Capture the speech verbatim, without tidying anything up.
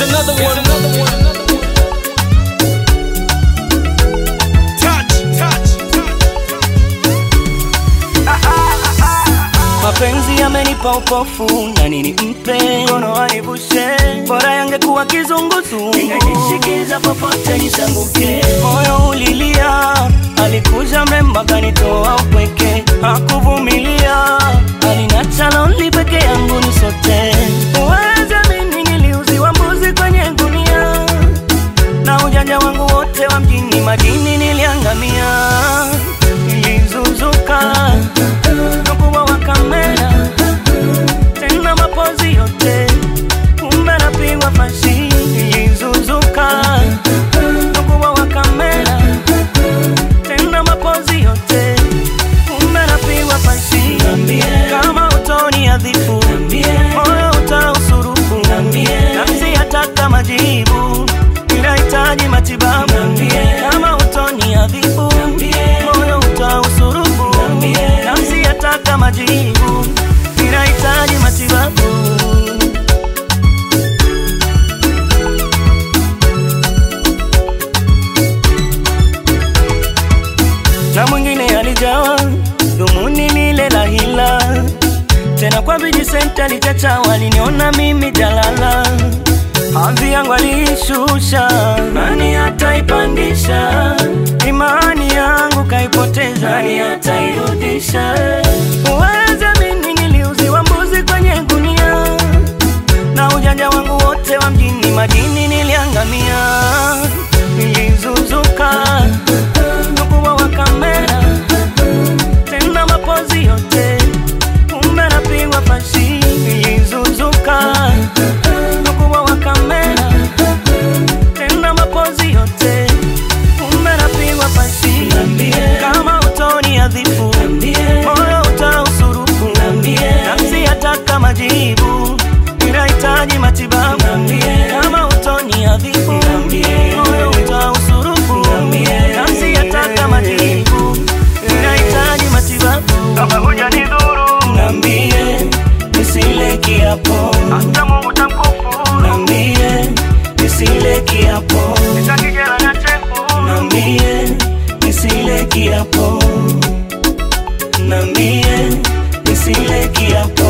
another one, another one, another one. Touch, touch, touch. Mapenzi yamenipa upofu na nini mpe mkono anivushe, bora yangekuwa kizunguzu ningejishikiza popote nisanguke. Moyo ulilia, alikuja mrembo kanitoa upweke, hakuvumilia, alinacha lonely peke yangu nisote. Uweze mimi niliuziwa mbuzi kwenye gunia, na ujanja wangu wote wa mjini madini niliangamia. Nilizuzuka nukubwa wa kamera, tena mapozi yote kumbe napigwa fashi. Nilizuzuka nukubwa wa kamera, tena mapozi yote kumbe napigwa fashi. Kama utoni adhifu, moyo utausurufu, nafsi yataka majibu, inahitaji matibabu. Kama utoni adhifu, moyo utausurufu, nafsi yataka majibu, inahitaji matibabu. Na mwingine alijawa dumuni lile la hila, tena kwa biji senta lichacha, waliniona mimi jalala. Hadhi yangu alishusha, nani ataipandisha? Imani yangu kaipoteza, nani atairudisha? Uweze mimi niliuziwa mbuzi kwenye gunia, na ujanja wangu wote wa mjini madini niliangamia. Nilizuzuka nukubwa wa kamera, tena mapozi yote kumbe napigwa fashi. Nilizuzuka nukubwa wa kamera, tena mapozi yote kumbe napigwa fashi. Kama utoni adhifu, moyo utausurufu, nafsi yataka majibu, inahitaji matibabu. Kama utoni adhifu, moyo utausurufu, nafsi yataka majibu, inahitaji matibabu. Kama hujanidhuru, niambie nisile kiapo, hata Mungu tamkufuru. Niambie nisile kiapo, nitakijera na chefu. Niambie nisile kiapo, niambie nisile kiapo.